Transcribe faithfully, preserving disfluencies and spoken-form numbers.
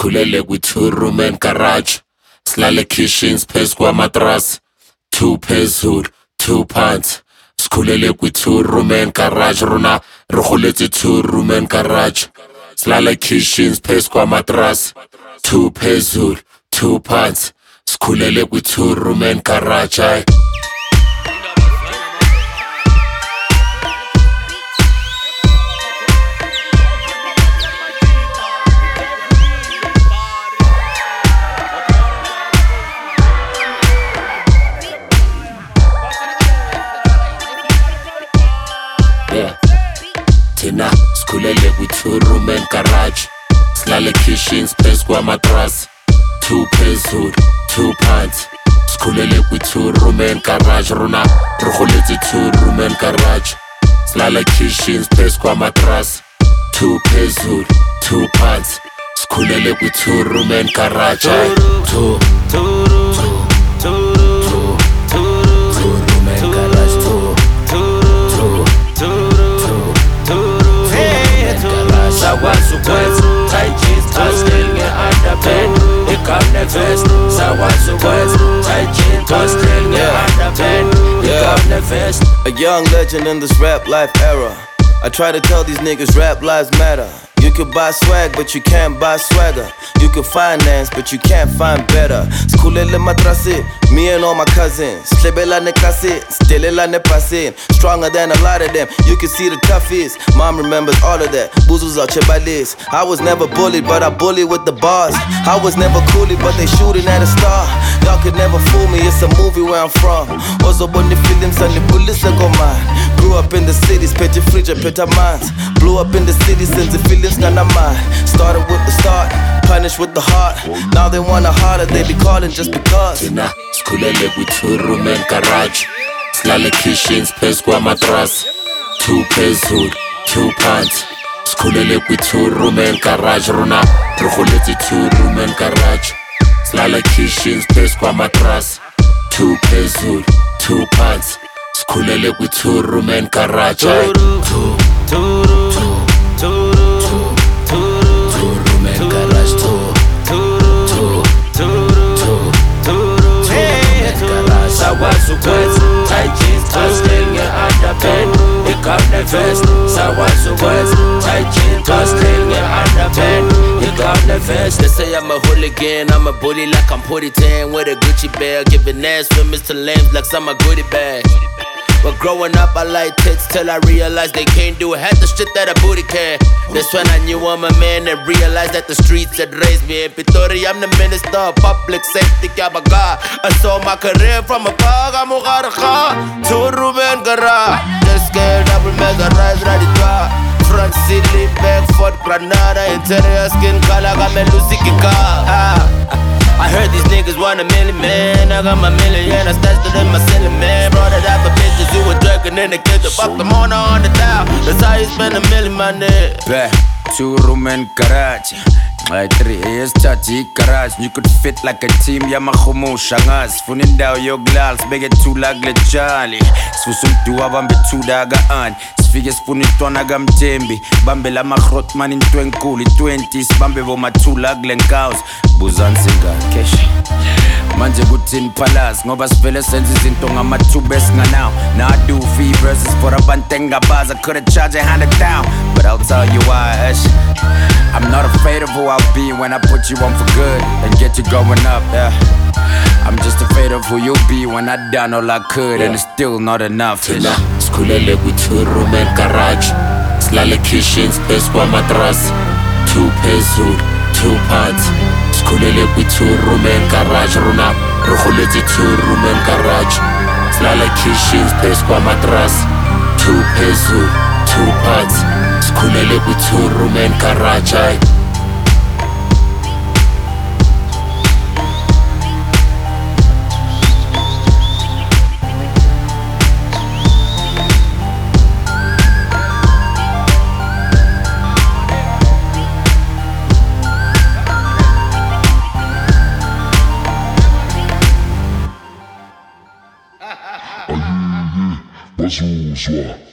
Sikhulele kwi-two room and garage. Silale kitchens phezu kwamatras. Two phezulu, two phansi. Sikhulele kwi-two room and garage. Rona re goletse two room and garage. Silale kitchens phezu kwamatras. Two phezulu, two phansi. Sikhulele kwi-two room and garage. Aye. Yeah. Tina sikhulele kwi-two room and garage. Silale kitchens phezu kwamatras. Two phezulu, two phansi. Sikhulele kwi-two room and garage. Rona re goletse two room and garage. Silale kitchens phezu kwamatras. Two phezulu, two phansi. Sikhulele kwi-two room and garage. Aye. Two, two, two, two, two, two room and garage. Two, two, two, two, two. Sakwazi ukwenza tight jeans, hustling nge-underband. Ikhawune vest, sakwazi ukwenza tight jeans, hustling nge-underband. Ikhawune vest. A young legend in this rap life era. I try to tell these niggas rap lives matter. You could buy swag, but you can't buy swagger. You could finance, but you can't find better. Sikhulele matrasi, me and all my cousins. Slebelane klasi, stelelane pasin. Stronger than a lot of them, you can see the toughest. Mom remembers all of that, boozles out chebalis. I was never bullied, but I bullied with the bars. I was never coolie, but they shooting at a star. Y'all could never fool me, it's a movie where I'm from. Also when the feelings and the bullets are go mine. Grew up in the cities, petty fridge, petty minds. Blew up in the city since the feelings none of mine. Started with the start, punished with the heart. Now they want a harder, they be calling just because. Tina sikhulele kwi-two room and garage. Silale kitchens phezu kwamatras. Two phezulu, two phansi. Sikhulele kwi-two room and garage. Rona re goletse two room and garage. Silale kitchens phezu kwamatras. Two phezulu, two phansi. Sikhulele kwi-two room and garage. Aye. Two, two, two, two, two room and garage. Two, two, two, two, two room and garage. Sakwazi ukwenza tight jeans, hustling nge-underband. Ikhawune vest, sakwazi ukwenza tight jeans, hustling nge-underband. Ikhawune vest. They say I'm a hooligan, I'm a bully like I'm forty ten with a Gucci bag, giving ass for Mister Lames like I'm a goodie bag. But growing up I like tits till I realized they can't do half the shit that a booty can. That's when I knew I'm a man and realized that the streets had raised me. In Pretoria I'm the minister of public safety, Kabaga. I saw my career from afar, I'm a two room and garage. Just scared I will make a rise ready to front city, back Fort Granada, interior skin color, got me Lucy Kika. Ah. I heard these niggas want a million, man. I got my million, I stashed it in my ceiling, man. Brought it out for bitches who were drinking in the kitchen. Fuck them on on the dial. That's how you spend a million, my nigga. Back two room and garage. Like three years touchy garage. You could fit like a team, Yamahomo Shangas. Funin down your glass, beg it too like Charlie. Susum to Abambe two daga an. Fige spuni twana gamtembi Bambe la magrot man in twenkuli twenties Bambe vo matula glen cows Buzan singa kesh Manje gutin palas Ngoba svele senzi zinto ngamatubes nga now Now I do fee verses for a bantenga bars I could've charged a hundred down But I'll tell you why Ash. I'm not afraid of who I'll be when I put you on for good And get you going up, yeah I'm just afraid of who you'll be when I done all I could yeah. And it's still not enough. Tina sikhulele kwi-two room and garage. Silale kitchens phezu kwamatras. Two phezulu, two phansi. Sikhulele kwi-two room and garage. Rona re goletse two room and garage. Silale kitchens phezu kwamatras. Two phezulu, two phansi. Sikhulele kwi-two room and garage. Aye. Bazuzwa.